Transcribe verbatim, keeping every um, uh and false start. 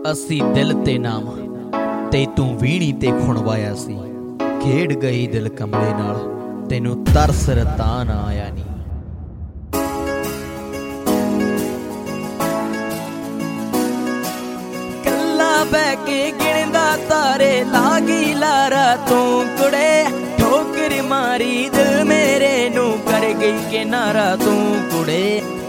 ਅਸੀਂ ਦਿਲ ਤੇ ਨਾਮ ਤੇ ਤੂੰ ਵੀਣੀ ਤੇ ਖੁਣਵਾਇਆ ਸੀ। ਖੇਡ ਗਈ ਦਿਲ ਕਮਲੇ ਨਾਲ, ਤੈਨੂੰ ਤਰਸ ਰਤਾ ਨਾ ਆਇਆ ਨੀ। ਕੱਲਾ ਬਹਿ ਕੇ ਗਿਣਦਾ ਤਾਰੇ, ਲਾ ਗਈ ਲਾਰਾ ਤੂੰ ਕੁੜੇ। ਠੋਕਰ ਮਾਰੀ ਦਿਲ ਮੇਰੇ ਨੂੰ, ਕਰ ਗਈ ਕਿਨਾਰਾ ਤੂੰ ਕੁੜੇ।